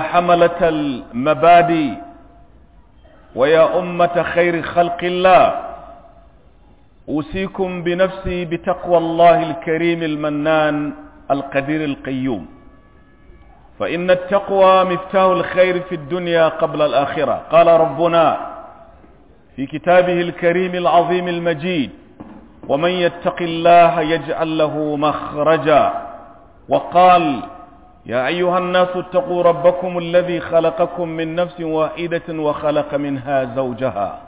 حملة المبادئ ويا أمة خير خلق الله، أوصيكم بنفسي بتقوى الله الكريم المنان القدير القيوم، فإن التقوى مفتاح الخير في الدنيا قبل الآخرة. قال ربنا في كتابه الكريم العظيم المجيد: ومن يتق الله يجعل له مخرجا. وقال: يا أيها الناس اتقوا ربكم الذي خلقكم من نفس واحدة وخلق منها زوجها،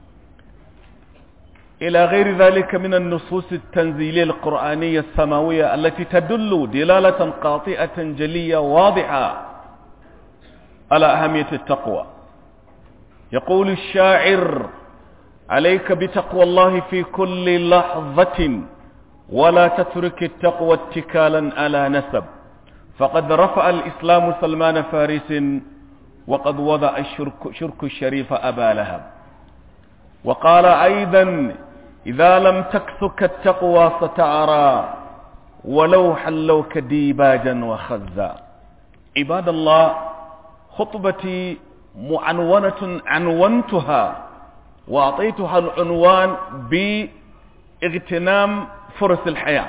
إلى غير ذلك من النصوص التنزيلية القرآنية السماوية التي تدل دلالة قاطعة جلية واضحة على أهمية التقوى. يقول الشاعر: عليك بتقوى الله في كل لحظة، ولا تترك التقوى اتكالا على نسب، فقد رفع الإسلام سلمان فارس، وقد وضع شرك الشريف أبا لهب. وقال أيضا: إذا لم تكثك التقوى ستعرى، ولو حلوك ديباجا وخزا. عباد الله، خطبتي معنونة عنونتها وأعطيتها العنوان باغتنام فرص الحياة.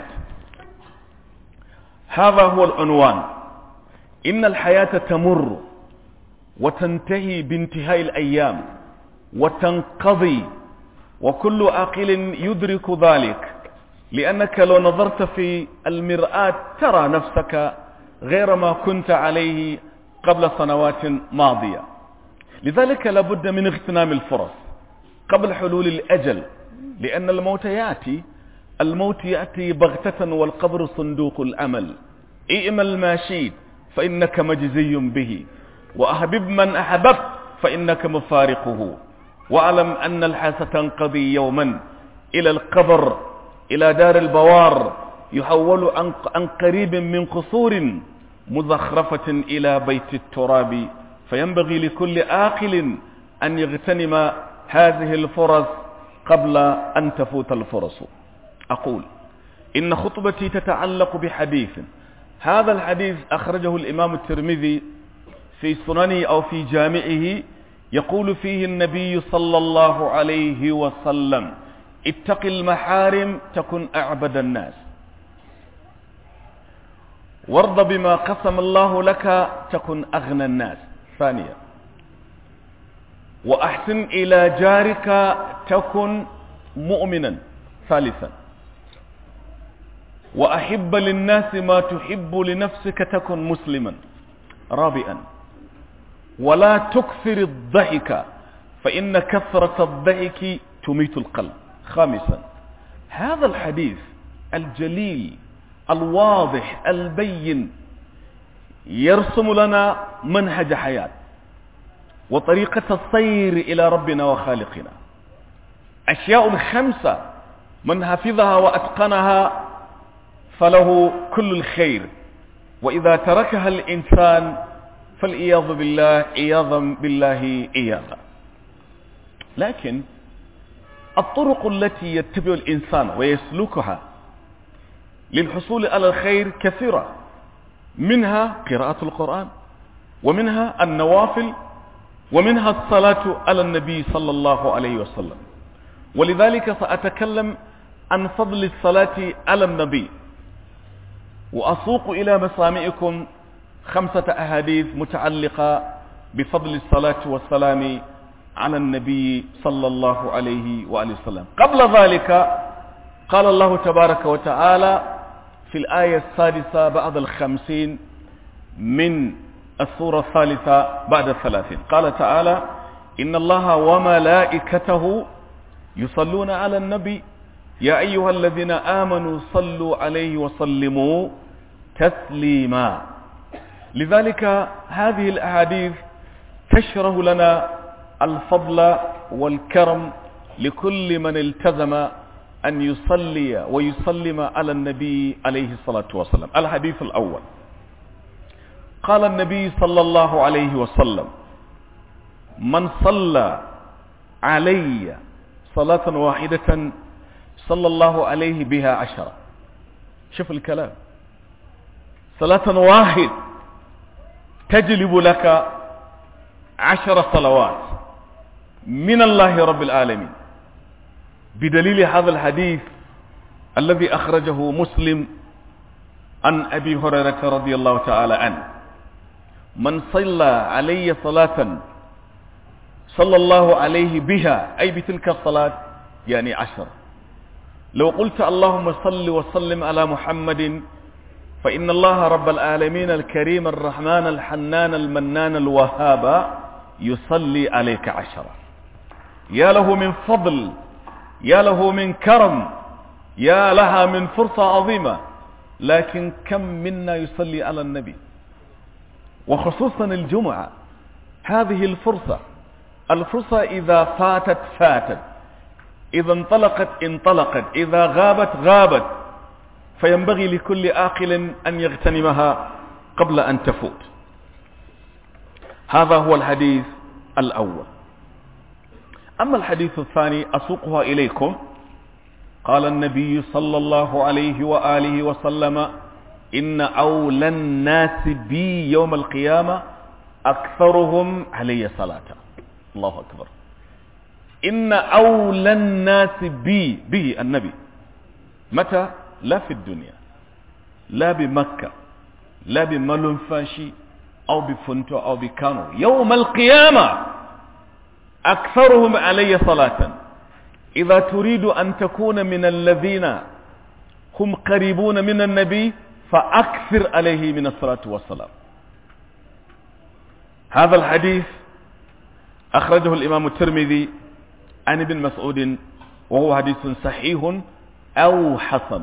هذا هو العنوان. إن الحياة تمر وتنتهي بانتهاء الأيام وتنقضي، وكل عاقل يدرك ذلك، لأنك لو نظرت في المرآة ترى نفسك غير ما كنت عليه قبل سنوات ماضية. لذلك لابد من اغتنام الفرص قبل حلول الأجل، لأن الموت يأتي بغتة، والقبر صندوق الأمل. اعمل ما شئت فإنك مجزي به، وأحبب من أحببت فإنك مفارقه، واعلم أن الحياة تنقضي يوما إلى القبر، إلى دار البوار، يحول عن قريب من قصور مزخرفة إلى بيت التراب. فينبغي لكل عاقل أن يغتنم هذه الفرص قبل أن تفوت الفرص. أقول إن خطبتي تتعلق بحديث، هذا الحديث أخرجه الإمام الترمذي في سننه أو في جامعه، يقول فيه النبي صلى الله عليه وسلم: اتق المحارم تكن أعبد الناس، وارض بما قسم الله لك تكن أغنى الناس. ثانيا: وأحسن إلى جارك تكن مؤمنا. ثالثا: وأحب للناس ما تحب لنفسك تكن مسلما. رابعا: ولا تكثر الضحك فإن كثرة الضحك تميت القلب. خامسا: هذا الحديث الجليل الواضح البين يرسم لنا منهج حياة وطريقة السير إلى ربنا وخالقنا. أشياء خمسة من حفظها وأتقنها فله كل الخير، وإذا تركها الإنسان فالعياذ بالله عياذا بالله عياذا. لكن الطرق التي يتبع الإنسان ويسلكها للحصول على الخير كثيرة، منها قراءة القرآن، ومنها النوافل، ومنها الصلاة على النبي صلى الله عليه وسلم. ولذلك سأتكلم عن فضل الصلاة على النبي، وأسوق إلى مسامعكم 5 أحاديث متعلقة بفضل الصلاة والسلام على النبي صلى الله عليه وآله وسلم. قبل ذلك قال الله تبارك وتعالى في الآية 6 بعد 50 من السورة 3 بعد 30، قال تعالى: إن الله وملائكته يصلون على النبي يا أيها الذين آمنوا صلوا عليه وسلموا تسليما. لذلك هذه الأحاديث تشرح لنا الفضل والكرم لكل من التزم أن يصلي ويسلم على النبي عليه الصلاة والسلام. الحديث الأول: قال النبي صلى الله عليه وسلم: من صلى علي صلاة واحدة صلى الله عليه بها 10. شوف الكلام، صلاة واحد تجلب لك 10 صلوات من الله رب العالمين، بدليل هذا الحديث الذي أخرجه مسلم عن أبي هريرة رضي الله تعالى عنه: من صلى علي صلاة صلى الله عليه بها، أي بتلك الصلاة يعني 10. لو قلت اللهم صل وسلم على محمد، فإن الله رب العالمين الكريم الرحمن الحنان المنان الوهاب يصلي عليك 10. يا له من فضل، يا له من كرم، يا لها من فرصة عظيمة. لكن كم منا يصلي على النبي؟ وخصوصا الجمعة، هذه الفرصة إذا فاتت، إذا انطلقت، إذا غابت، فينبغي لكل عاقل أن يغتنمها قبل أن تفوت. هذا هو الحديث الأول. أما الحديث الثاني أسوقها إليكم. قال النبي صلى الله عليه وآله وسلم: إن أولى الناس بي يوم القيامة أكثرهم علي صلاة. الله أكبر. إن أولى الناس بي النبي. متى؟ لا في الدنيا، لا بمكة، لا بملنفاشي أو بفنتو أو بكانو. يوم القيامة أكثرهم علي صلاة. إذا تريد أن تكون من الذين هم قريبون من النبي فأكثر عليه من الصلاة والسلام. هذا الحديث أخرجه الإمام الترمذي عن ابن مسعود، وهو حديث صحيح أو حسن.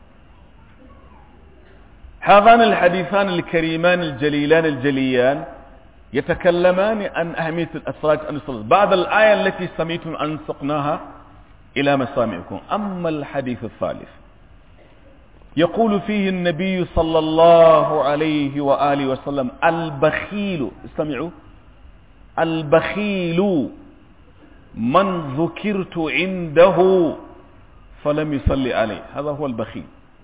هذان الحديثان الكريمان الجليلان الجليان يتكلمان عن أهمية الصلاة بعد الآية التي سميتم أن سقناها إلى مسامعكم. أما الحديث الثالث يقول فيه النبي صلى الله عليه وآله وسلم: البخيل، استمعوا، البخيل من ذكرت عنده فلم يصلي عليه. هذا هو البخيل.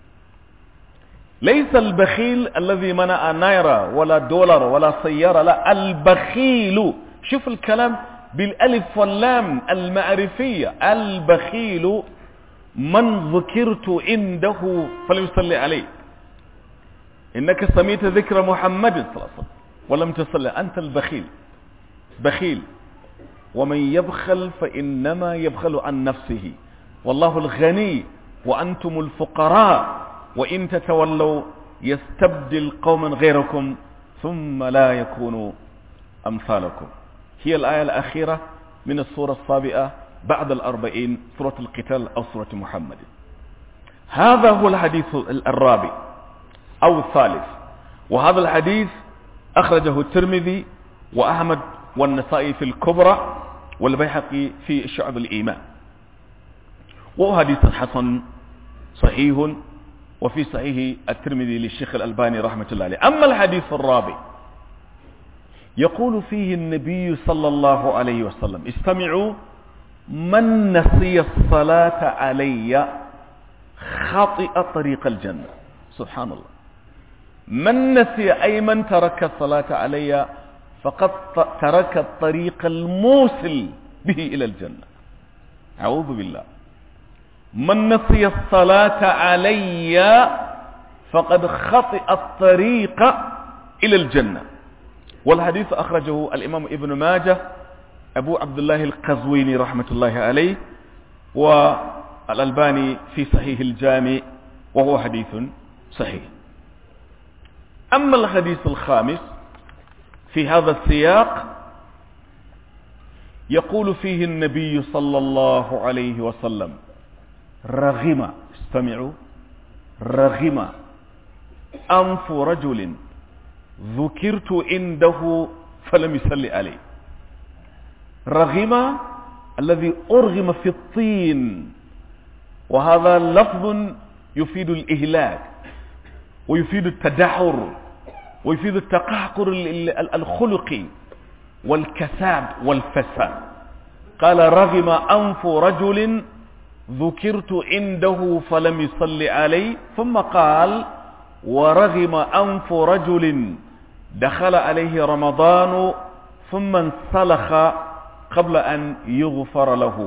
ليس البخيل الذي منع نيرة ولا دولار ولا سيارة، لا، البخيل. شوف الكلام بالألف واللام المعرفية. البخيل من ذكرت عنده فلم يصلي عليه. إنك سميت ذكر محمد صلى الله عليه وسلم ولم تصلي، أنت البخيل. بخيل. ومن يبخل فإنما يبخل عن نفسه، والله الغني وأنتم الفقراء، وإن تتولوا يستبدل قوما غيركم ثم لا يكونوا أمثالكم. هي الآية الأخيرة من السورة السابعة بعد 40، سورة القتال أو سورة محمد. هذا هو الحديث الرابع أو الثالث. وهذا الحديث أخرجه الترمذي وأحمد والنسائي في الكبرى والبيهقي في شعب الإيمان، وهو حديث حسن صحيح وفي صحيح الترمذي للشيخ الألباني رحمة الله عليه. أما الحديث الرابع يقول فيه النبي صلى الله عليه وسلم: استمعوا: من نسي الصلاة علي خطئ طريق الجنة. سبحان الله. من نسي أي من ترك الصلاة علي فقد ترك الطريق الموصل به إلى الجنة. أعوذ بالله. من نسي الصلاة علي فقد خطئ الطريق إلى الجنة. والحديث أخرجه الإمام ابن ماجه، أبو عبد الله القزويني رحمة الله عليه، والألباني في صحيح الجامع، وهو حديث صحيح. أما الحديث الخامس في هذا السياق يقول فيه النبي صلى الله عليه وسلم: رغم، استمعوا، رغم أنف رجل ذكرت عنده فلم يصلي عليه. رغم الذي أرغم في الطين، وهذا لفظ يفيد الإهلاك ويفيد التدحر ويفيد التقهقر الخلقي والكساد والفساد. قال: رغم أنف رجل ذكرت عنده فلم يصلي عليه، ثم قال: ورغم أنف رجل دخل عليه رمضان ثم انسلخ قبل أن يغفر له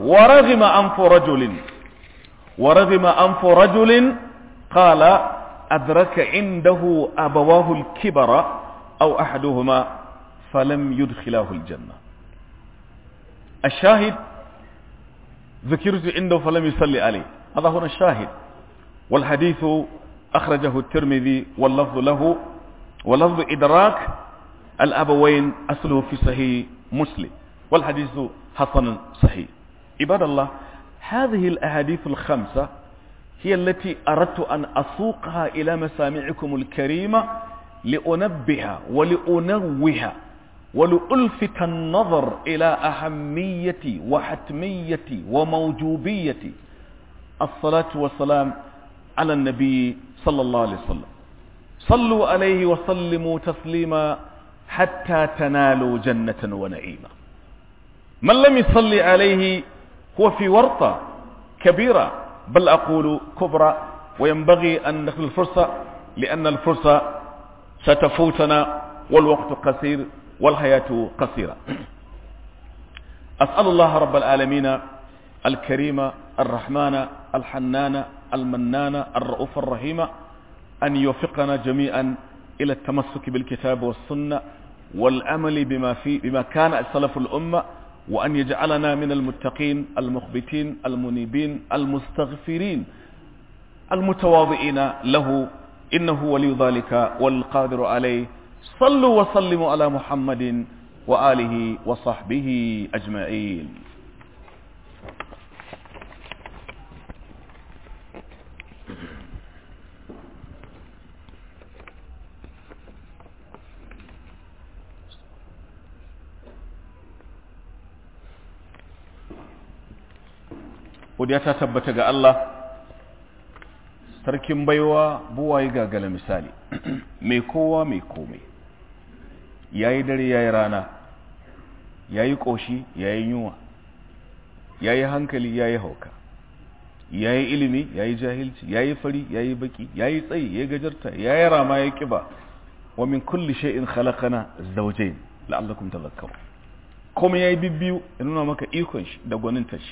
ورغم أنف رجل قال أدرك عنده أبواه الكبر أو أحدهما فلم يدخلاه الجنة. الشاهد ذكرت عنده فلم يصلي عليه، هذا هنا الشاهد. والحديث أخرجه الترمذي واللفظ له ولفظ إدراك الأبوين أصله في صحيح مسلم، والحديث حسن صحيح. عباد الله، هذه الأحاديث الخمسة هي التي أردت أن أسوقها إلى مسامعكم الكريمة لأنبه ولأنوه ولألفت النظر إلى أهمية وحتمية وموجوبية الصلاة والسلام على النبي صلى الله عليه وسلم. صلوا عليه وسلموا تسليما حتى تنالوا جنة ونعيما. من لم يصلي عليه هو في ورطة كبيرة، بل أقول كبرى، وينبغي أن نخلي الفرصة لأن الفرصة ستفوتنا والوقت قصير والحياة قصيرة. أسأل الله رب العالمين الكريم الرحمن الحنان المنان الرؤوف الرحيم أن يوفقنا جميعا إلى التمسك بالكتاب والسنة والعمل بما كان السلف الأمة، وأن يجعلنا من المتقين المخبتين المنيبين المستغفرين المتواضعين له، إنه ولي ذلك والقادر عليه. صلوا وسلموا على محمد وآله وصحبه أجمعين. Godiya ta tabbata ga Allah, sarkin baiwa buwaye gagala misali, mai kowa mai komai, yayi dare yayi rana, yayi koshi yayi yunwa, yayi hankali yayi hauka, yayi ilimi yayi jahilci, yayi fari yayi baki, yayi tsayi yayi gajarta, yayi rama yayi kiba, wa min kulli shay'in khalaqana zawjayn la'allakum tadhakkarun. Komai yayi bibbiyu ya nuna maka ikon shi da gwaninta shi.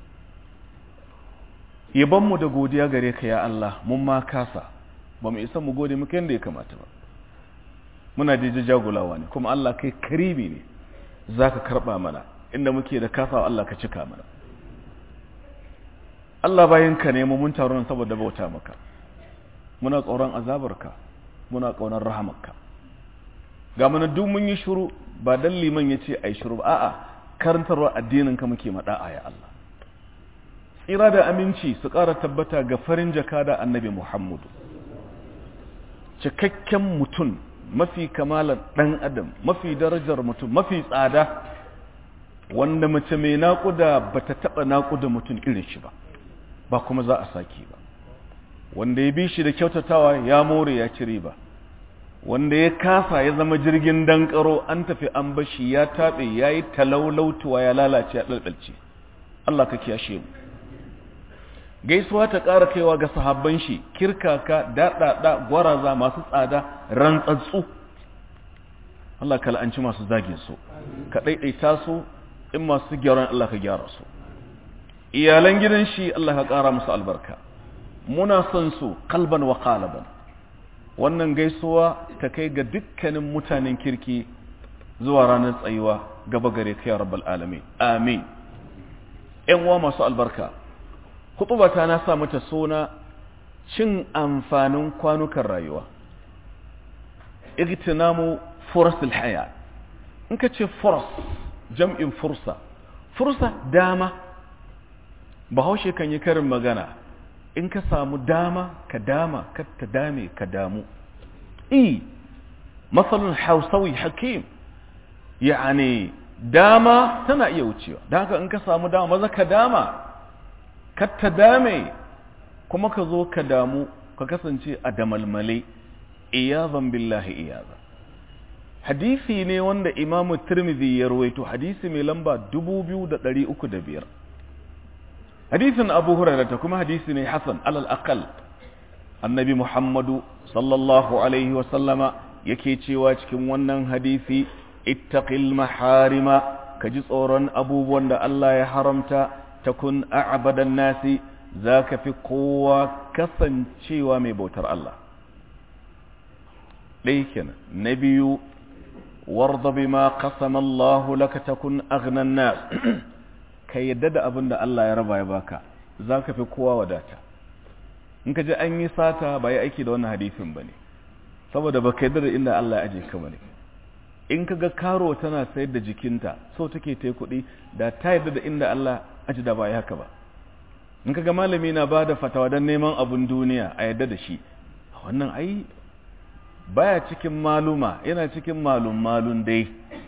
Yabanmu da godiya gare ka ya Allah, mun ma kasa, ba mu isa mu gode muka yadda ya kamata ba, muna jagulawa ne, kuma Allah kai karimi ne, za ka karɓa mana inda muke da kasawa, Allah ka cika mana. Allah bayan ka ne mun taru nan saboda bauta maka, muna tsoron azabarka, muna ƙaunar rahamarka. Ga mana duk mun yi shiru ba dan liman ya ce ai shiru ba, a'a karantarwa addinin ka muke maɗa'a ya Allah. Tsira da aminci su ƙara tabbata ga farin jaka da annabi Muhammadu, cikakken mutum, mafi kamalar ɗan adam, mafi darajar mutum, mafi tsada, wanda mace mai naƙuda ba ta taɓa naƙuda mutum irin shi ba kuma za a sake ba, wanda ya bi shi da kyautatawa ya more ya cire ba, wanda ya kasa ya zama jirgin dankaro an tafi an bashi ya taɓe ya yi talaulautuwa ya lalace ya ɗalɗalce. Allah ka kiyashe mu. Gaisuwa ta ƙara kaiwa ga sahabban shi, kirkaka, daɗaɗa, gwaraza, masu tsada, rantsatsu. Allah ka la'anci masu zagin su, ka ɗaiɗaita su, in masu gyaran Allah ka gyara su. Iyalan gidan shi Allah ka ƙara musu albarka. Muna son su kalban wa qalaban. Wannan gaisuwa ta kai ga dukkanin mutanen kirki zuwa ranar tsayuwa gaba gare ka ya rabbal alamin. Amin. ƴan uwa masu albarka, khutubata na sa mata suna cin amfanin kwanukan rayuwa, igtinamu furasul haya. In ka ce furas jam'in fursa dama. Bahaushe kan yi karin magana, in ka samu dama ka dama, ka ta dame ka damu. Masalun hausawi hakim, yani dama tana iya wucewa, da haka in ka samu dama maza ka dama, ka ta dame, kuma ka zo ka damu, ka kasance a damalmale. Iyazan billahi iyazan. Hadisi ne wanda Imam Tirmidhi ya rawaito, hadisi mai lamba 2305. Hadisin Abu Hurairah ta kuma hadisi ne hasan alal aqal. Annabi Muhammadu sallallahu alaihi wa sallama yake cewa cikin wannan hadisi ittaqil maharima kaji tsoron abubuwan da Allah ya haramta takun a'badan nasi zaka fi kowa kasancewa mai bautar Allah dai kenan na biyu warda bima qasama Allah laka takun aghnan nas kai yadda da abin da Allah ya raba ya baka zaka fi kowa wadata in ka ji an yi sata ba ya aiki da wannan hadisin bane saboda baka yadda da inda Allah ya aje ka bane in kaga karo tana sayar da jikinta so take ta kuɗi da ta yadda da inda Allah aji da ba ya haka ba in kaga malami na bada fatawa dan neman abun duniya a yadda da shi wannan ai baya cikin maluma yana cikin malum dai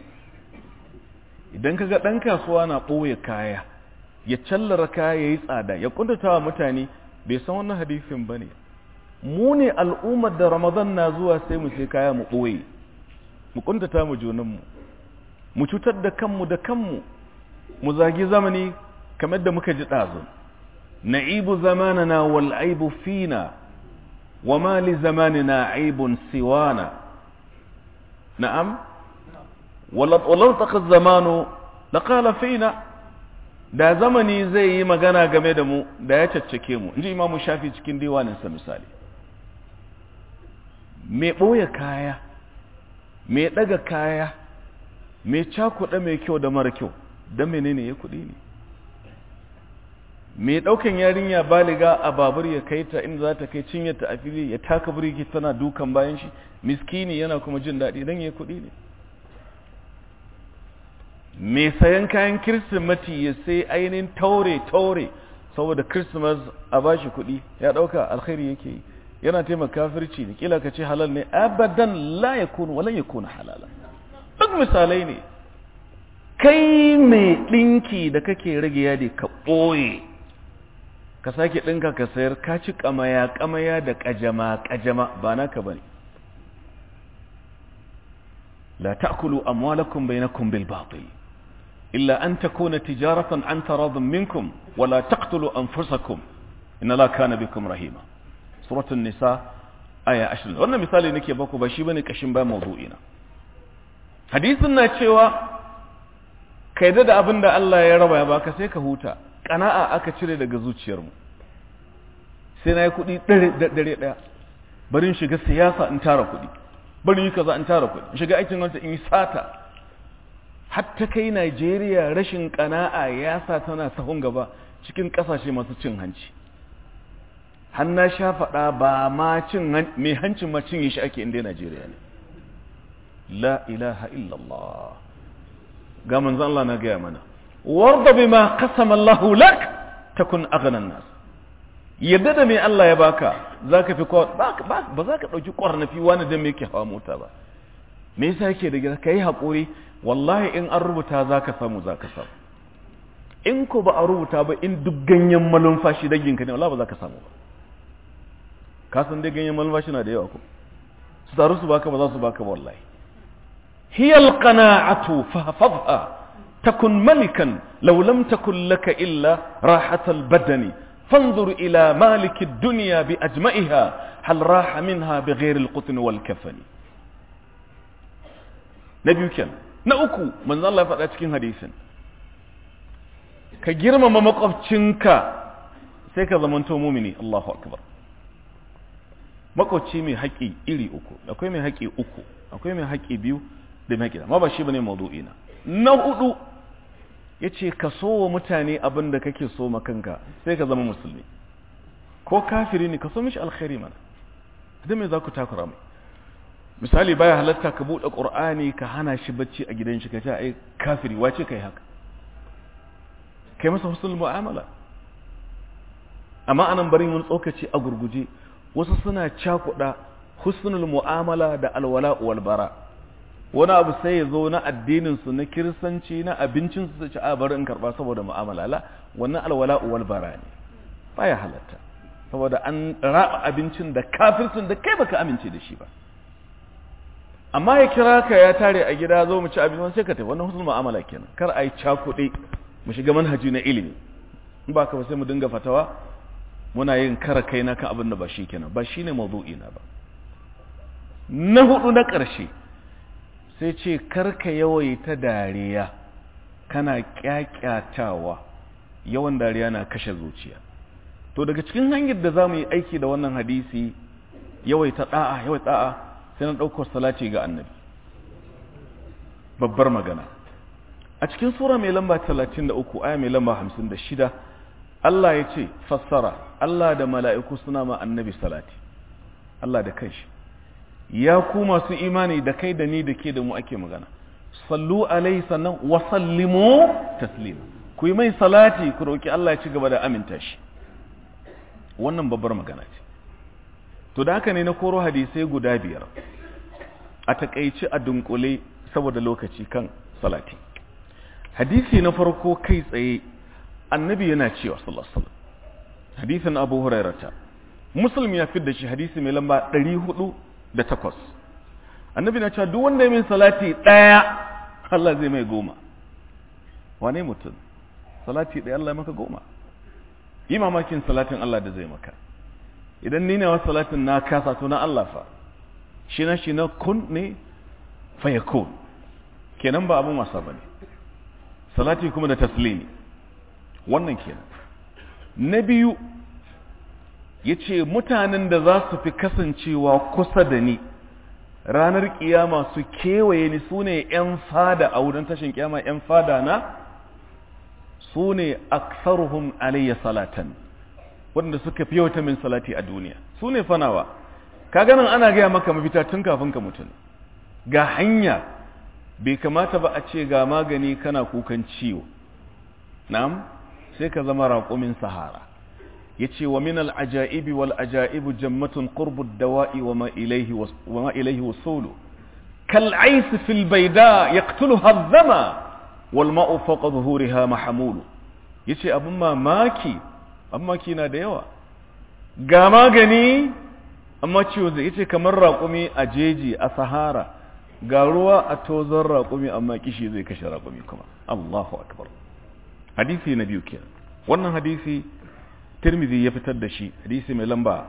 idan kaga dan kasuwa na ɓoye kaya ya callara kaya yayi tsada ya kuntatawa mutane bai san wannan hadisin bane mu ne al'ummar da Ramadan na zuwa sai mu sai kaya mu ɓoye mu kuntata mu junanmu mu cutar da kanmu mu zagi zamani kamar da muka ji ɗazu na'ibu zamanana wal aibu fina wa ma li zamanina aibun siwana na'am walau taqa zamanu laqala fina da zamani zai yi magana game da mu da ya caccake mu inji imamu shafi cikin diwaninsa misali me ɓoye kaya me ɗaga kaya me cakuɗa mai kyau da mara kyau don menene ya kuɗi ne me ɗaukan yarinya baliga a babur ya kai ta inda za ta kai cinyarta a fili ya taka birki tana dukan bayan shi miskini yana kuma jin daɗi don ya kuɗi ne me sayan kayan kirsimati ya sai ainihin taure saboda kirsimas a bashi kuɗi ya ɗauka alkhairi yake yi yana taimaka kafirci ne kila ka ce halal ne abadan la yakunu wala yakunu halala duk misalai ne kai mai dinki da kake rage yadi ka boye ka sake dinka ka sayar ka ci kamaya da kajama ba naka bane la ta'kulu amwalakum bainakum bil batil illa an takuna tijaratan an taradun minkum wala taqtulu anfusakum inna la kana bikum rahima suratul nisa aya 20 wannan misali nake baku ba shi bane kashin ba mawdu'ina hadisin na cewa kai da abinda Allah ya raba ya baka sai ka huta qana'a aka cire daga zuciyarmu sai nayi kudi dare daya bari in shiga siyasa in tara kudi bari yi kaza in tara kudi in shiga aikin gwamnati in yi sata hatta kai Najeriya rashin qana'a ya sa tana sahun gaba cikin kasashe masu cin hanci hanna sha faɗa ba ma mai hancin ma cinye shi ake inda Najeriya ne la ilaha illallah ga manzon Allah na gaya mana warda bima qasama Allahu lak takun aghna an-nas yadda da me Allah ya baka zaka fi ba za ka dauki kwarnafi wani da me yake hawa mota ba me yasa yake da gida kai hakuri wallahi in an rubuta zaka samu in ko ba a rubuta ba in duk ganyen malumfashi danginka ne wallahi ba za ka samu ba kasan dai ganyen malmashi na da yawa ko su taru su baka ba za su baka ba wallahi hiya alqana'atu fahfazha takun malikan law lam takun laka illa rahat albadani fanzur ila malik ad-dunya bi ajma'iha hal raha minha bighayr al-qutn wal kafani nabiyu kenan na uku manzo Allah ya faɗa cikin hadisin ka girmama makwabcinka sai ka zamanto mumini Allahu akbar makwabci mai haƙi iri uku akwai mai haƙi uku akwai mai haƙi biyu da mai haƙi amma ba shi bane mawdu'ina na hudu yace ka so wa mutane abin da kake so ma kanka sai ka zama musulmi ko kafiri ne ka so mishi alkhairi mana idan me za ku takura mai misali baya halatta ka buɗe qur'ani ka hana shi bacci a gidan shi ka ce ai kafiri wace kai haka kai masa husnul mu'amala amma anan bari mun tsokaci a gurguje wasu suna cakuɗa husnul mu'amala da alwala wal bara wani abu sai ya zo na addinin su na kirsanci na abincin su ce a bari in karba saboda mu'amala la wannan alwala wal bara ne baya halatta saboda an raba abincin da kafircin da kai baka amince da shi ba amma ya kira ka ya tare a gida zo mu ci abinci sai ka tafi wannan husnul mu'amala kenan kar ai cakuɗe mu shiga manhaji na ilimi in ba ka ba sai mu dinga fatawa muna yin kara kai na kan abin da ba shi kenan ba shine mawdu'i na ba na hudu na ƙarshe sai ce karka yawaita dariya kana kyakyatawa, yawan dariya na kashe zuciya. To daga cikin hanyar da za mu yi aiki da wannan hadisi yawaita da'a sai na ɗaukar salati ga annabi, babbar magana. A cikin sura mai lamba 33 aya mai lamba 56 Allah ya ce fassara, Allah da mala'iku suna ma annabi salati, Allah da kanshi, ya ku masu imani da kai da ni da ke da mu ake magana, sallu alaihi sannan wa sallimu taslima, ku yi mai salati ku roki Allah ya ci gaba da aminta shi. Wannan babbar magana ce. To da haka ne na koro hadisai guda 5 a takaici a dunkule saboda lokaci kan salati. Hadisi na farko kai tsaye annabi yana cewa sallallahu alaihi wasallam, hadisin Abu Hurairah, Muslim ya fidda shi, hadisi mai lamba 408. Annabi na cewa duk wanda ya min salati daya Allah zai mai 10. Wane mutum? Salati daya Allah ya maka 10. Yi mamakin salatin Allah da zai maka. Idan ni ne wa salatin na kasa to na Allah fa, shi na kun ne fa yakun, kenan ba abun wasa bane. Salati kuma da taslimi, wannan kenan. Na biyu yace mutanen da za su fi kasancewa kusa da ni ranar kiyama su kewaye ni sune yan fada a wurin tashin kiyama, yan fada na sune aktsaruhum alayya salatan, wanda suka fi yawata min salati a duniya, sune fanawa. Kaga nan ana gaya maka mafita tun kafin ka mutu, ga hanya. Bai kamata ba a ce ga magani kana kukan ciwo, na'am, sai ka zama raƙumin sahara. Yace wa min al-ajaibi wal ajaibu jammatun qurbu ad-dawa'i wa ma ilayhi wasulu kal 'ays fil bayda yaqtuluha adh-dhama wal ma'u fawqa dhuhuriha mahmulu. Yace abun mamaki, mamaki na da yawa, ga magani amma ciwo zai. Yace kamar raƙumi a jeji a sahara, ga ruwa a tozon raƙumi amma kishi zai kashe raƙumi kuma. Allahu akbar. Hadisi na biyu kenan. Wannan hadisi Tirmidhi ya fitar da shi, hadisi mai lamba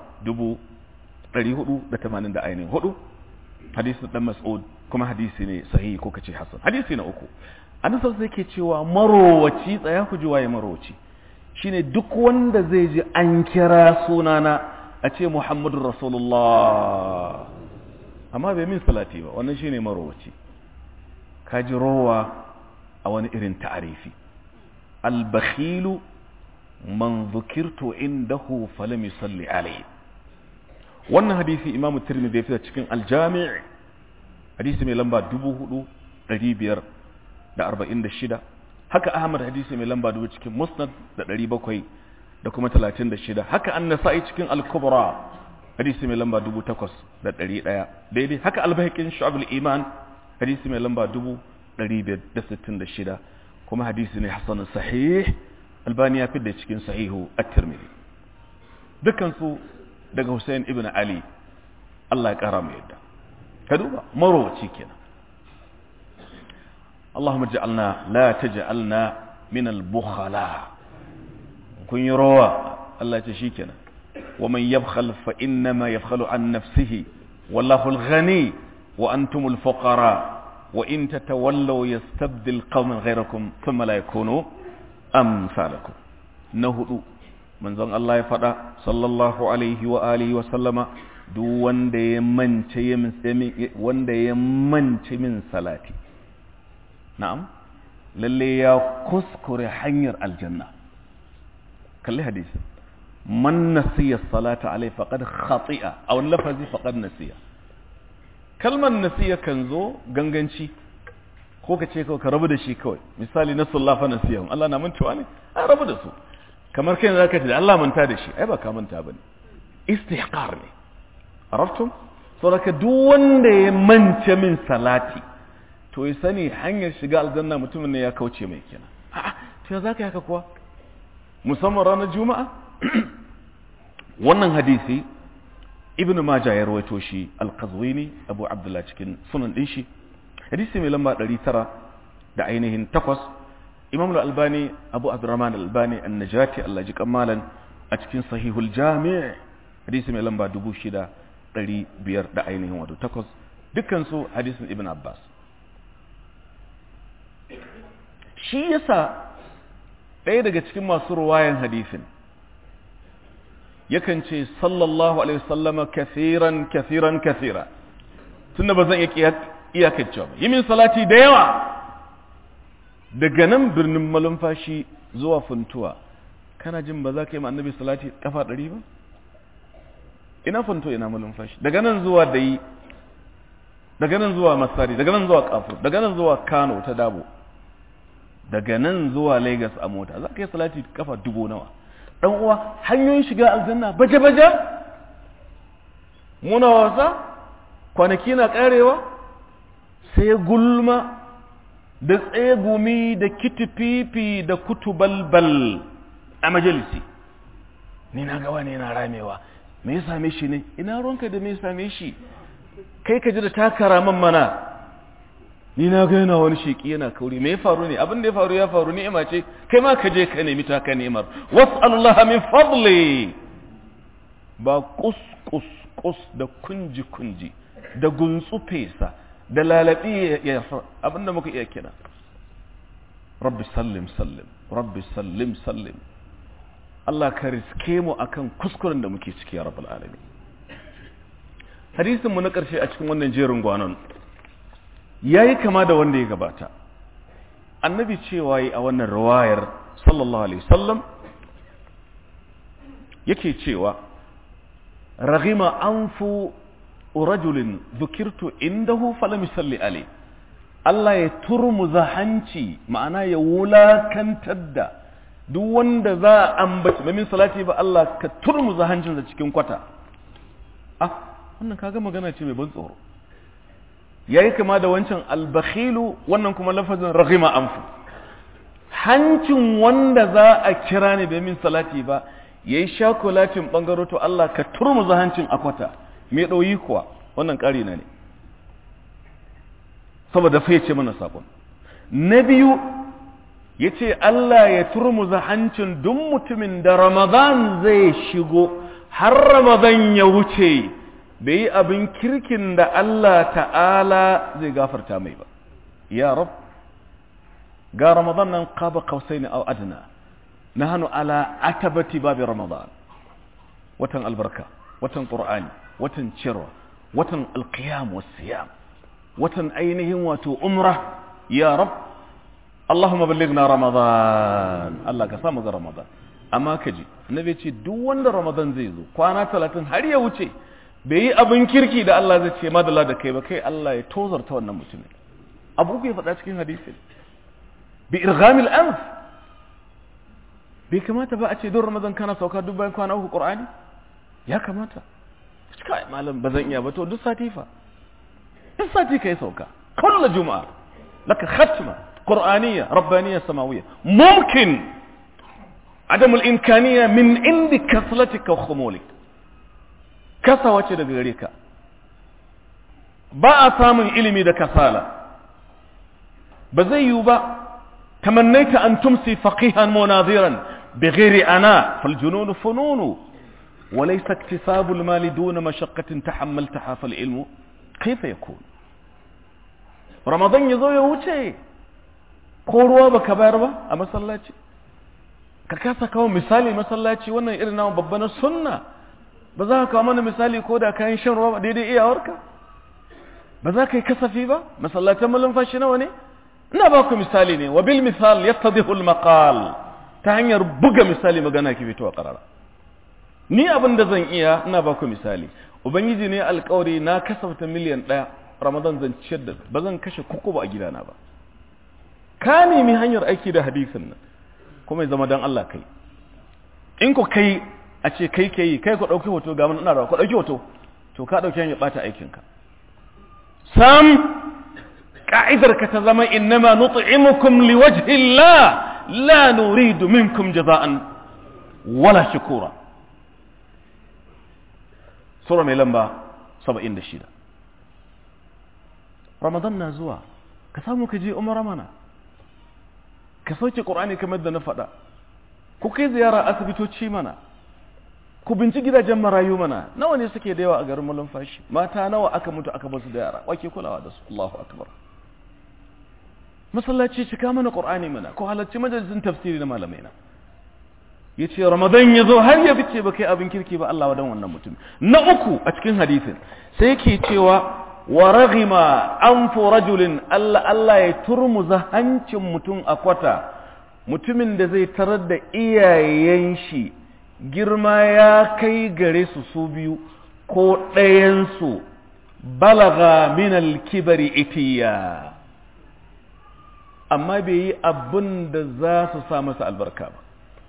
480 da ainihin 4, hadisi dan Mas'ud, kuma hadisi ne sahihi ko kace hasan. Hadisi na uku, annabi sai yake cewa marowaci, tsaya ku ji waye marowaci, shine duk wanda zai ji an kira sunana a ce Muhammadur Rasulullah amma bai min salati ba, wannan shine marowaci. Ka ji rowa a wani irin ta'arifi. Al-bakhilu man dhukirtu indahu falam yusalli alayhi. Wannan hadisi Imam Tirmidhi ya fitar cikin Al-Jami', hadisi mai lamba 4546. Haka Ahmad hadisi mai lamba 2000 cikin Musnad da 700 da kuma 36. Haka An-Nasa'i cikin Al-Kubra hadisi mai lamba 8100 daidai. Haka Al-Baihaqi Shu'abul Iman hadisi mai lamba 566, kuma hadisi ne hasan sahih. Albani ya fidda cikin sahihu at-Tirmidhi, dukkan su daga Hussein ibn Ali, Allah ya kara mu yadda. Ka duba marowaci kenan. Allahumma ij'alna la taj'alna min al-bukhala. kun yi rawa Allah ce shikenan wa man yabkhal fa innama yabkhalu an nafsihi wallahu al-ghani wa antum al-fuqara wa in tatawallaw yastabdil qauman ghayrakum thumma la yakunu amsalakum. Na hudu manzon Allah ya fada sallallahu alaihi wa alihi wa sallama, duk wanda ya mance min salati, na'am, lalle ya kuskure hanyar aljanna. kalli hadisi, man nasiya salata alai faqad khati'a, aw lafazi faqad nasiya. kalmar nasiya kan zo ganganci, ko ka ce ka rabu da shi kawai. Misali na sallafa nasiya, Allah na mantawa ne, a rabu da su. Kamar kai zaka ce Allah manta da shi, ai ba ka manta bane, istihqar ne. Araftum? Saboda duk wanda ya mance min salati, to ya sani hanyar shiga aljanna mutumin ne ya kauce mai kenan. A'a, to zaka yi haka kuwa? Musamman ranar Juma'a? Wannan hadisi Ibn Majah ya rawaito shi, Al-Qazwini, Abu Abdullah cikin sunan din shi. Hadisi mai lamba 900 da ainihin 8. Imam Al-Albani, Abu Abdurrahman Al-Albani An-Najati, Allah ji kamalan, a cikin Sahihul Jami', hadisi mai lamba 6000 500 da ainihin wato 8 dukkansu hadisin ibn Abbas. Shi yasa ɗaya daga cikin masu ruwayan hadisin yakan ce sallallahu alaihi wasallama kathiran kathiran kathira, tunda ba zan iya kaccewa ba, yi min salati da yawa daga nan birnin malumfashi zuwa Funtuwa. Kana jin ba za ka yi ma annabi salati kafa 100 ba? Ina Funtuwa ina malumfashi, daga nan zuwa Dayi, daga nan zuwa Masari, daga nan zuwa Kafur, daga nan zuwa Kano ta Dabo, daga nan zuwa Lagos a mota, za ka yi salati kafa 1000 nawa? Dan uwa, hanyoyin shiga aljanna baje-baje, muna wasa, kwanaki na karewa, sai gulma da tsegumi da kitififi da kutubalbal a majalisi. Ni na gawa ne yana ramewa, me ya same shi ne? Ina ruwanka da me ya same shi? Kai ka ji da takara man mana. Ni na ga yana wani sheki yana kauri, me ya faru ne? Abin da ya faru ni'ima ce, kai ma ka je ka nemi ta ka ni'imar. Was'alullaha min fadli. Ba kus da kunji da guntsu fesa da lalabi ya abinda muka iya kira. Rabbi sallim sallim, Rabbi sallim sallim. Allah ka riske mu akan kuskuren da muke ciki ya rabbul alamin. Hadisin mu na ƙarshe a cikin wannan jerin gwanon yayi kama da wanda ya gabata. Annabi cewa yi a wannan riwayar sallallahu alaihi wasallam yake cewa raghima anfu rajulin dhukirtu indahu falam yusalli alayhi. Allah ya turmuza hanci, ma'ana ya wulakantar da duk wanda za a ambaci min salati ba, Allah ka turmuza hancinsa cikin kwata. Wannan kaga magana ce mai ban tsoro. Yayi kama da wancan albakhilu, wannan kuma lafazin raghima anfu. Hancin wanda za a kira ne bai min salati ba, yayi shakulatin bangaro, to Allah ka turmuza hancin a kwata. Me dauyi kuwa wannan ƙari na ne, saboda faice mana sakon. Na biyu yace Allah ya turmuza hancin duk mutumin da Ramadan zai shigo har Ramadan ya wuce bai yi abin kirkin da Allah ta'ala zai gafarta mai ba. Ya Rab, ga Ramadan nan qaba qausaini aw adna, nahnu ala atabati babi Ramadan. Watan albarka, watan Qur'ani, watan cirwa, watan alqiyam was-siyam, watan ainihin wato umra. Ya Rab, Allahumma ballighna Ramadan. Allah ka samu ga Ramadan. Amma kaji annabi ce duk wanda Ramadan zai zo kwana 30 har ya wuce bai yi abin kirki da Allah zai ce madalla da kai ba, kai Allah ya tozarta wannan mutumin. Abu ku ya faɗa cikin hadisi bi irghamil anf. Bai kamata ba a ce don Ramadan kana sauka duk bayan kwana 3 Qur'ani? Ya kamata. Kai malam bazan iya ba, to duk sati fa, duk sati kai sauka kullu juma'a laka khatma qur'aniyya rabbaniyya samawiyya. Mumkin adam al-imkaniyya min indi kaslatika wa khumulik. Kasawa ce daga gare ka, ba a samun ilimi da kasala. Ba zai yiwu ba tamannaita an tumsi faqihan munadhiran bighairi ana fal junun fununu وليس اكتساب المال دون مشقة تحملتها فالعلم كيف يكون. رمضان يزو يوچه ko ruwa baka bayar ba a masallaci, ka kasa kawo misali masallaci wannan irin nawa babba na sunna. Ba za ka kawo mana misali ko da kayan shan ruwa daidai iyawarka? Ba za ka yi kasafi ba? Masallatan malumfashi nawa ne? Ina ba ku misali ne, wa bil misal yattadihu al maqal, ta hanyar buga misali magana ki fito a karara. Ni abin da zan iya ina ba ku misali. Ubangiji ne alƙawari na kasafta miliyan 1 Ramadan zan ciyar da, ba zan kashe kuku ba a gidana ba. Ka nemi hanyar aiki da hadisin nan kuma ya zama dan Allah kai. In ku kai a ce kai ku dauki hoto ga mun ina rawa ku dauki hoto, to ka dauki hanyar bata aikin ka. Sam ka'idar ka ta zama innama nut'imukum liwajhi Allah la nuridu minkum jaza'an wala shukura. Sura mai lamba 76. Ramadan na zuwa, ka samu ka je umara mana, ka sauke Qur'ani kamar da na faɗa, ku kai ziyara asibitoci mana, ku binci gidajen marayu mana, nawa ne suke da yawa a garin malumfashi, mata nawa aka mutu aka basu da yara, wake kulawa da su. Allahu akbar. Masallaci cika mana Qur'ani mana, ko halarci majalisin tafsiri na malamai na. Yace Ramadan yazo har ya fice ba kai abin kirki ba, Allah wadan wannan mutum. Na uku a cikin hadisin sai yake cewa wa raghima anfu rajulin, Allah ya turmuza hancin mutum a kwata, mutumin da zai tarar da iyayen shi girma ya kai gare su su biyu ko ɗayan su balaga min al-kibri itiya, amma bai yi abin da za su sa masa albarka ba.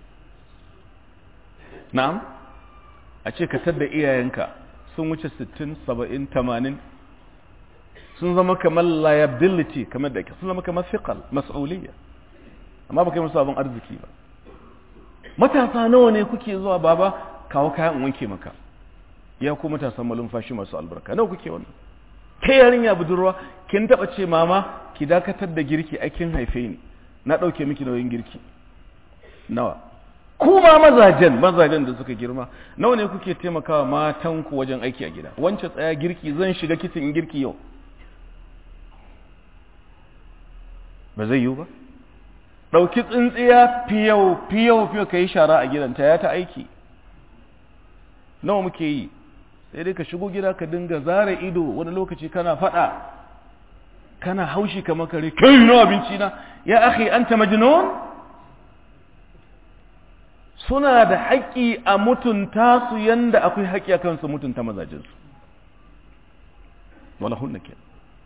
Na'am, a ce ka tadda iyayenka sun wuce 60, 70, 80, sun zama kamar liability, kamar da sun zama kamar fiqal, mas'uliyya, amma ba kai musu abin arziki ba. Matasa nawa ne kuke zuwa, baba kawo kayan in wanke maka, ya ku matasan malumfashi masu albarka, nawa kuke wannan? Ke yarinya budurwa, kin taba ce mama ki dakatar da girki, ai kin haife ni, na dauke miki nauyin girki. Nawa? Kuma mazajen da suka girma, nawa ne kuke taimakawa matanku wajen aiki a gida? Wance tsaya girki, zan shiga kitchen in girki yau. Ba zai yiwu ba? Ɗauki tsintsiya fiyau ka yi shara a gidanta, ya ta aiki. Nawa muke yi? Sai dai ka shigo gida ka dinga zara ido, wani lokaci kana faɗa, kana haushi kamar kare, kai na abinci na, ya akhi anta majnun? Suna da haƙƙi a mutunta su yanda akwai haƙƙi a kansu mutunta mazajinsu. Wala hunna ke.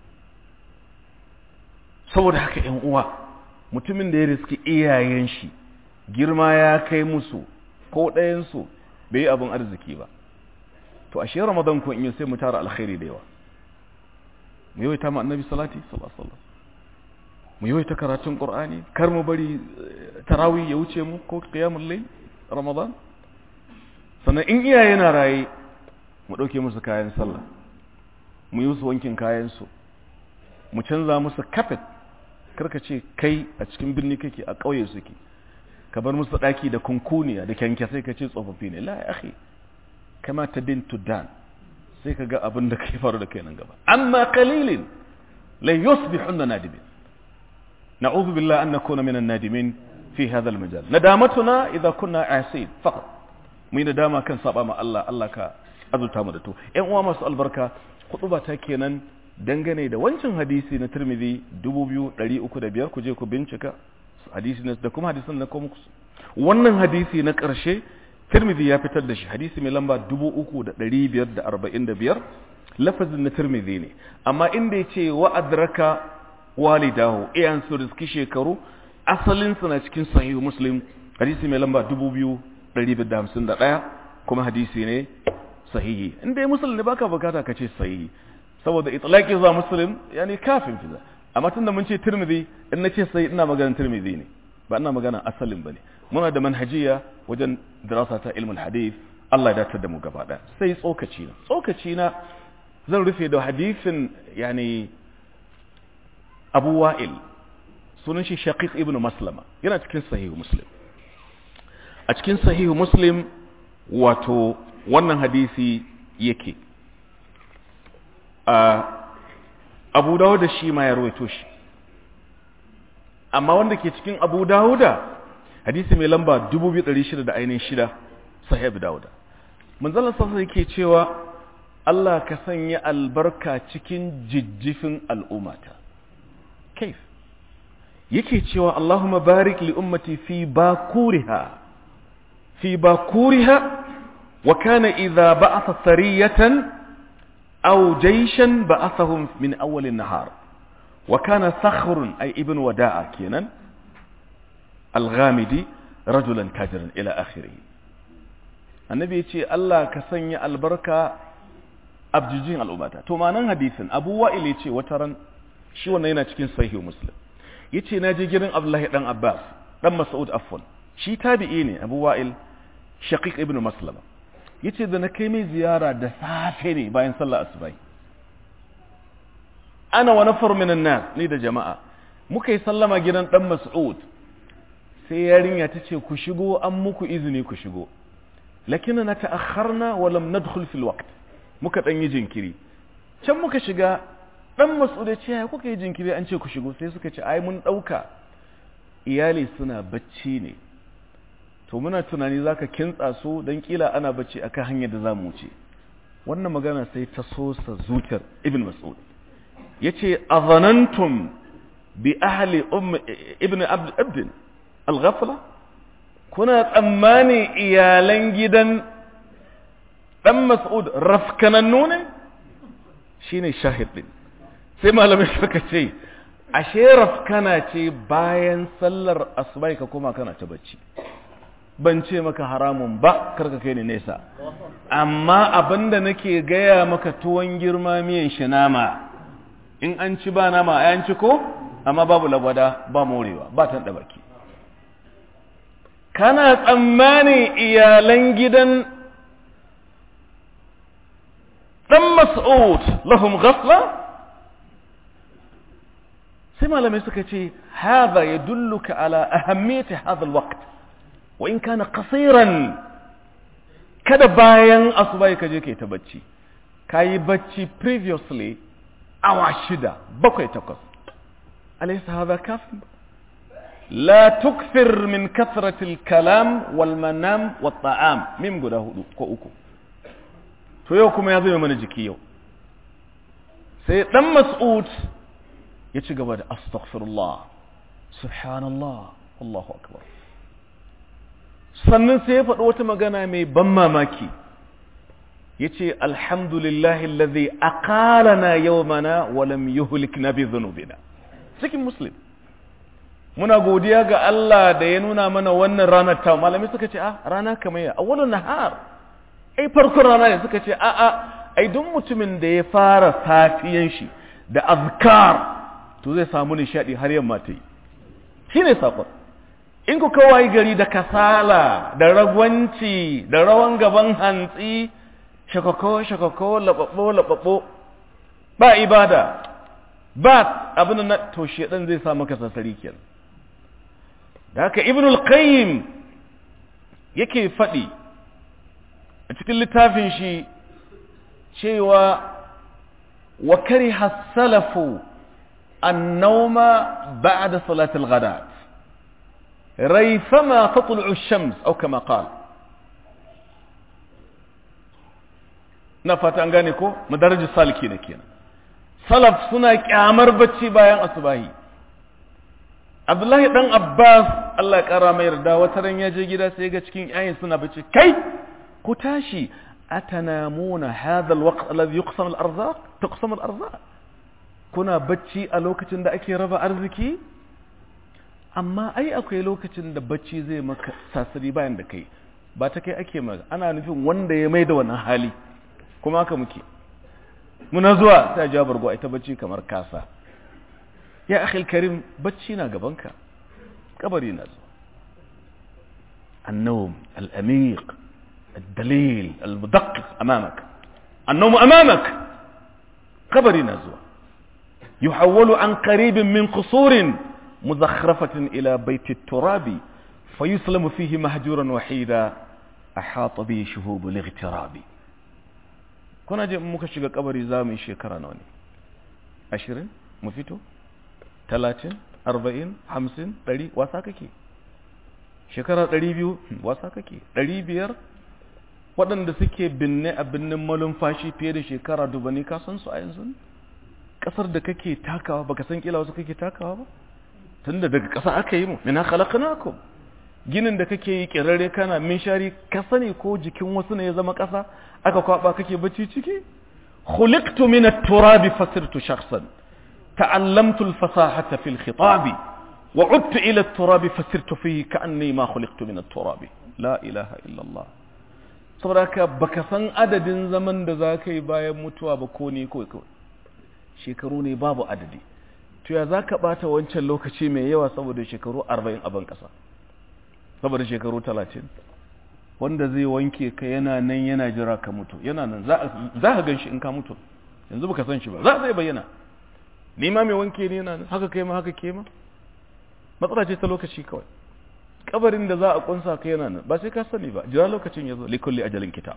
Saboda haka ‘yan uwa, mutumin da ya riski iyayen shi, girma ya kai musu, ko ɗayansu bai yi abin arziki ba. To, ashe Ramadan ko in yi sai mu tara alkhairi da yawa. Mu yawaita ma annabi salati, sallallahu alaihi wasallam. Mu yawaita karatun Qur'ani, kar mu bari tarawih ya wuce mu ko qiyamul layl Ramadan. Sannan in iyaye na raye, mu dauke musu kayan sallah, mu yi musu wankin kayan su, mu canza musu carpet. Karka ce kai a cikin birni kake, a ƙauye suke, ka bar musu daki da kunkuniya da kyankyasai ka ce tsofaffi ne. La ya akhi, kama tadin tudan, sai ka ga abin da kai faru da kai nan gaba. Amma qalilin la yusbihunna nadimin. نعوذ بالله أن نكون من النادمين في هذا المجال. ندامتنا إذا كنا عاصين فقط. من ندامة كان صعب مع الله كا أذل تامدته. إن وما سأل بركة خطبة تكينا dangane da wancan hadisi na Tirmidhi 2305 ku je ku bincika hadisi ne da kuma hadisin na kuma wannan hadisi na ƙarshe Tirmidhi ya fitar da shi, hadisi mai lamba 3545, lafazin na Tirmidhi ne, amma inda yace wa adraka walidahu, iyan su riski shekaru, asalin sa na cikin sahihu Muslim, hadisi mai lamba 2551, kuma hadisi ne sahihi. Inda Muslim ne baka bukata ka ce sahihi, saboda itlaqi zuwa Muslim yani kafin fiza. Amma tunda mun ce Tirmidhi, in nace sai ina magana Tirmidhi ne, ba ina magana asalin bane. Muna da manhajiya wajen dirasa ta ilmul hadith, Allah ya datar da mu gaba daya. Sai tsokaci na zan rufe da hadisin yani Abu Wa'il, sunan shi Shaqiq ibn Maslama, yana cikin sahihu Muslim. A cikin sahihu Muslim wato wannan hadisi yake Abu Dawud shi ma ya rawaito shi, amma wanda ke cikin Abu Dawud hadisi mai lamba 2600 da ainihin 6, sahih Abu Dawud. Manzon sallallahu yake cewa Allah ka sanya albarka cikin jijjifin al'ummata. Kaif yake cewa Allahumma barik li ummati fi bakuriha wa kana idha ba'atha sariyatan aw jayshan ba'athahum min awwal an-nahar wa kana sakhrun ay ibn wada'a kenan al-ghamidi rajulan tajiran ila akhirih. Annabi yace Allah ka sanya albarka abjijin al'ummata. To manan hadisin Abu Wa'il yace wataran shi wannan yana cikin sahih Muslim, yace naje gidan Abdullahi dan Abbas dan Mas'ud affan, shi tabi'i ne Abu Wa'il Shaqiq ibn Maslama, yace da na kai mai ziyara da safe ne bayan sallar asubai, ana wa nafar minan nas, ni da jama'a muka yi sallama gidan dan Mas'ud, sai yarinya tace ku shigo, an muku izini ku shigo. lakinna ta'akhkharna wa lam nadkhul fil waqt muka dan yi jinkiri can muka shiga dan Mas'ud ya ce kuka yi jinkiri an ce ku shigo sai suka ce ai mun dauka iyali suna bacci ne to muna tunani zaka kintsa su dan kila ana bacci akan hanyar da zamu wuce wannan magana sai ta sosa zuciyar ibn Mas'ud yace azanantum bi ahli ibn abd al-ghafla kuna tsammani iyalan gidan dan Mas'ud rafkanannu ne shine shahid din sai malamai suka ce ashe rafkana ce bayan sallar asuba ka koma kana ta bacci ban ce maka haramun ba karka kai ni nesa amma abinda nake gaya maka tuwon girma miyan shi nama in an ci ba nama an ci ko amma babu lagwada ba morewa ba tan da baki kana tsammani iyalan gidan dan Mas'ud lahum ghafla sai malamai suka ce hadha yadulluka ala ahammiyati hadha alwaqt wa in kana qasiran kada bayan asuba ka je kai ta bacci kai bacci previously awa 6 7 8 alaysa hadha kafi la tukthir min kathrati alkalam wal manam wat ta'am min guda hudu ko uku to yau kuma ya zo mana jiki yau sai dan Mas'ud ya ci gaba da astaghfirullah subhanallah Allahu akbar sannan sai ya faɗi wata magana mai ban mamaki yace alhamdulillahi alladhi aqalana yawmana wa lam yuhlikna bi dhunubina cikin muslim muna godiya ga Allah da ya nuna mana wannan ranar ta malami suka ce rana kamar ya awwalun nahar ai farkon rana ne suka ce ai duk mutumin da ya fara safiyan shi da azkar to zai samu nishadi har yamma ta yi shine sakon in ku kawai gari da kasala da ragwanci da rawan gaban hantsi shakako lababbo ba ibada ba abin na to shedan zai sa maka sasari kenan da haka ibnul qayyim yake faɗi a cikin littafin shi cewa wa kariha as-salafu an-nawma ba'da salati al-ghadat raythama tatlu'u ash-shams aw kama qala na fata an gane ko madaraj saliki ne kenan salaf suna kyamar bacci bayan asubahi Abdullahi dan Abbas Allah ya kara mai yarda wata ran ya je gida sai ga cikin yayin suna bacci kai ku tashi atanamuna hadha alwaqt alladhi yuqsam al-arzaq tuqsam al-arzaq kuna bacci a lokacin da ake raba arziki amma ai akwai lokacin da bacci zai maka sasari bayan da kai ba ta kai ake maka ana nufin wanda ya mai da wannan hali kuma haka muke muna zuwa sai jabar go ita bacci kamar kasa ya akhi karim bacci na gabanka kabari na zuwa النوم الأميق الدليل المدقق أمامك النوم أمامك قبر نزوة يحول عن قريب من قصور مزخرفة إلى بيت التراب فيسلم فيه مهجورا وحيدا أحاط به شهوب الاغتراب كنا جاء مكشق قبر زامي شكرا نوني 20 مفيتو 30 40 50 100 واساككي shekara 200 wasa kake 500 waɗanda suke binne a binnin malumfashi fiye da shekara dubani ka san su a yanzu ƙasar da kake takawa baka san kila wasu kake takawa ba tunda daga ƙasa aka yi mu mina khalaqnakum ginin da kake yi kirare kana minshari ka sani ko jikin wasu ne ya zama ƙasa aka kwaba kake bacci ciki khuliqtu min at-turab fasirtu shakhsan ta'allamtu al-fasahata fi al-khitab وعدت إلى التراب فسرت فيه كأني ما خلقت من التراب لا إله إلا الله saboda baka san adadin zaman da za ka yi bayan mutuwa ba ko ne kawai shekaru ne babu adadi to ya za ka bata wancan lokaci mai yawa saboda shekaru 40 a ban kasa saboda shekaru 30 wanda zai wanke ka yana nan yana jira ka mutu yana nan za ka gan shi in ka mutu yanzu baka san shi ba za zai bayyana ni ma mai wanke ne yana nan haka kai ma haka ke ma matsala ce ta lokaci kawai kabarin da za a kunsa ka yana nan ba sai ka sani ba, jira lokacin ya zo, likulli ajalin kitab.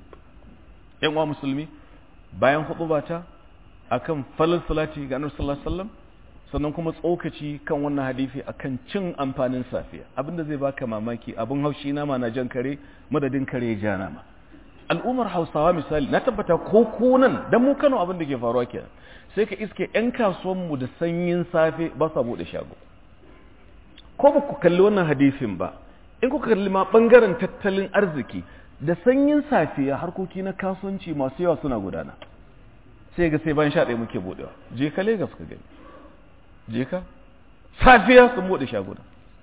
yan uwa musulmi, bayan hudubata akan falal salati ga annabi sallallahu alaihi wasallam, sannan kuma tsokaci kan wannan hadisi akan cin amfanin safiya, abinda zai baka mamaki, abin haushi nama na jan kare madadin kare ja nama. al'ummar Hausawa misali, na tabbata ko kunan dan mu Kano abin da ke faruwa kenan, sai ka iske yan kasuwan mu da sanyin safe ba sa bude shago. Ko ba ku kalli wannan hadisin ba, in kuka kalli ma bangaren tattalin arziki da sanyin safiya harkoki na kasuwanci masu yawa suna gudana, sai ga sai bayan 11 muke budewa. Je ka Lagos ka gani, je ka safiya sun bude shaguna.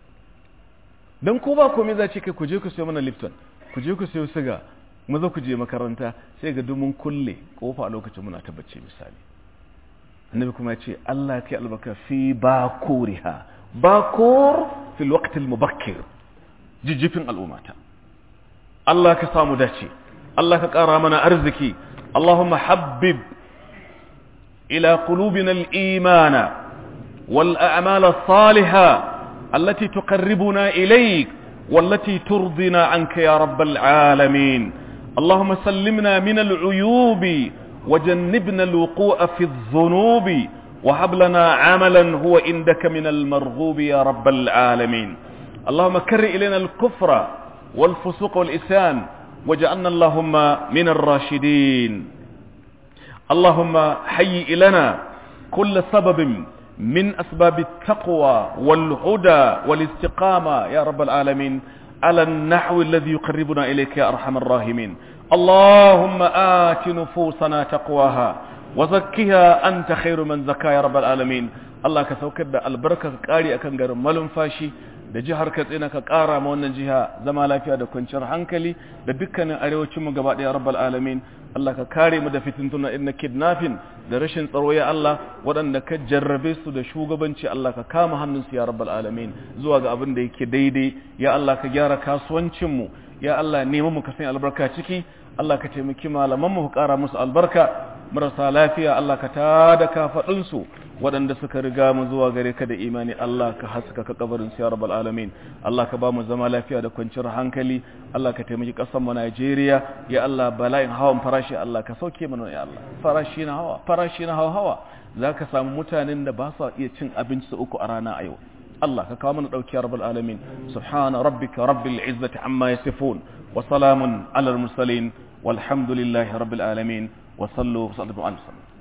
Dan ko ba komai za ce kai ku je ku sayo mana Lipton, ku je ku sayo siga, mu zo ku je makaranta, sai ga dumun kulle kofa a lokacin muna tabbace misali. Annabi kuma ya ce Allah kai albarka fi bakuriha, bakur fil waqt al mubakkir, jijjifin al'ummata. Allah ka samu dace, Allah ka kara mana arziki. Allahumma habbib ila qulubina al imana wal a'mal as salihah التي تقربنا إليك والتي ترضينا عنك يا رب العالمين. اللهم سلمنا من العيوب وجنبنا الوقوع في الذنوب وهب لنا عملا هو عندك من المرغوب يا رب العالمين. اللهم كر إلينا الكفر والفسوق والإسيان واجعلنا اللهم من الراشدين. اللهم حي لنا كل سبب من أسباب التقوى والهدى والاستقامة يا رب العالمين على النحو الذي يقربنا إليك يا أرحم الراحمين. اللهم آت نفوسنا تقواها وزكها أنت خير من زكاها يا رب العالمين. الله كسوكد البركة كاري أكن غير ملم فاشي da jihar Katsina ka ƙara ma wannan jiha zama lafiya da kwanciyar hankali da dukkanin arewacin mu gaba ɗaya rabbal alamin. Allah ka kare mu da fitintuna irin kidnapping da rashin tsaro ya Allah, waɗanda ka jarrabe su da shugabanci Allah ka kama hannunsu ya rabbal alamin zuwa ga abin da yake daidai. Ya Allah ka gyara kasuwancin mu, ya Allah neman mu ka sanya albarka ciki. Allah ka taimaki malaman mu ka ƙara musu albarka. Marasa lafiya Allah ka tada kafaɗinsu, waɗanda suka riga mu zuwa gare ka da imani Allah ka haska ka kabarin su ya rabbal alamin. Allah ka ba mu zama lafiya da kwanciyar hankali. Allah ka taimaki ƙasar mu Najeriya, ya Allah bala'in hawan farashi Allah ka sauke mana ya Allah. Farashi na hawa zaka samu mutanen da ba su iya cin abinci su uku a rana a yau. Allah ka kawo mana dauki ya rabbal alamin. Subhana rabbika rabbil izzati amma yasifun wa salamun alal mursalin walhamdulillahi rabbil alamin. وصلوا وسلموا على